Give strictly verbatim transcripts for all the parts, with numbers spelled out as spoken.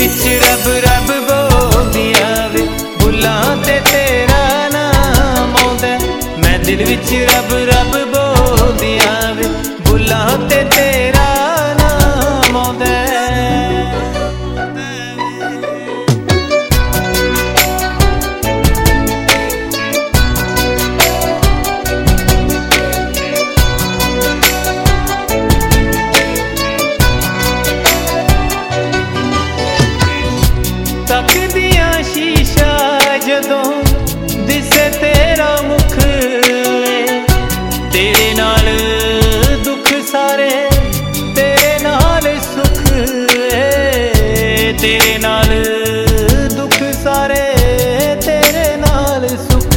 विच रब रब बोलदियां वे बुलां ते तेरा नाम आउंदा। मैं दिल विच रब रब बोलदियां वे बुलां ते तेरा नाम आउंदा। तकदियां शीशा जदों दिसे तेरा मुख तेरे नाल दुख सारे तेरे नाल सुख तेरे नाल दुख सारे तेरे नाल सुख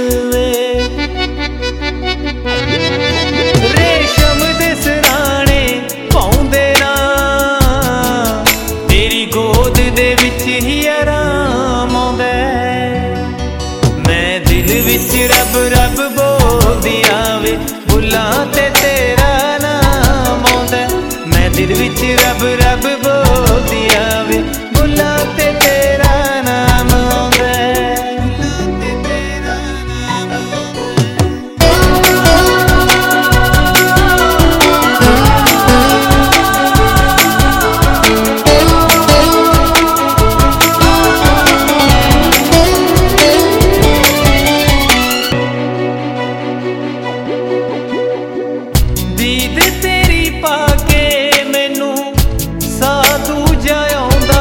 रेशम दे सराणे पाउंदे ना तेरी गोद दे विच ही आराम आउंदा। मैं दिल विच रब रब बोलदियां वे बुलां ते तेरा नाम आउंदा। मैं दिल विच रब रब बोलदियां वे बुलां ते तेरा नाम आउंदा। दीद तेरी पाके मैनू साधु जाऊंदा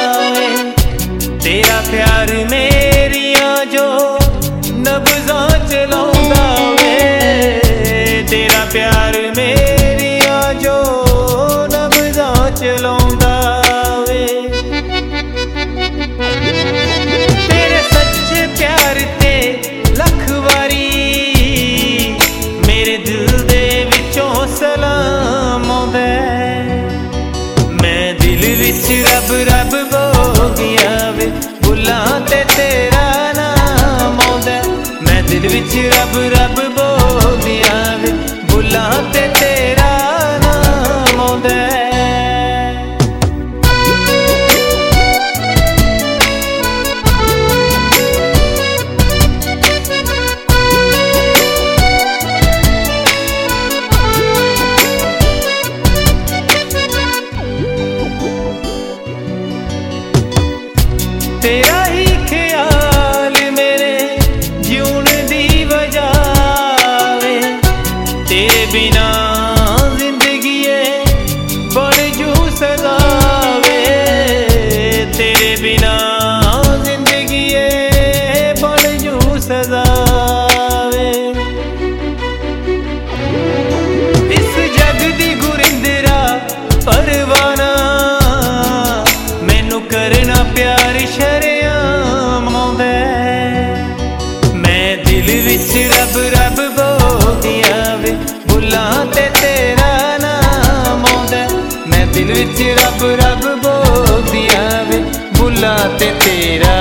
तेरा प्यार मेरिया जो नब्ज़ां चलाउंदा वे तेरा प्यार मेरिया जो नब्ज़ां चलाउंदा वे। तेरे सच्चे प्यार ते लख वारी मेरे दिल दे सलाम आउंदा। मैं दिल विच रब रब बोलदियां वे बुलां ते तेरा नाम आउंदा। मैं दिल विच रब रब बोलदियां वे बुलां ते तेरा नाम आउंदा। तेरा ही ख्याल मेरे जीवन दी वजह वे तेरे बिना जिंदगी बड़ जू सदा वे तेरे बिना जिंदगी बड़ जू सदा वे। इस जग दी गुरिंदरा परवाना मैनू करना प्यार शरेआम आउंदा। मैं दिल विच रब रब बोलदियां वे बुलां ते तेरा नाम आउंदा। मैं दिल विच रब रब बोलदियां वे बुलां ते तेरा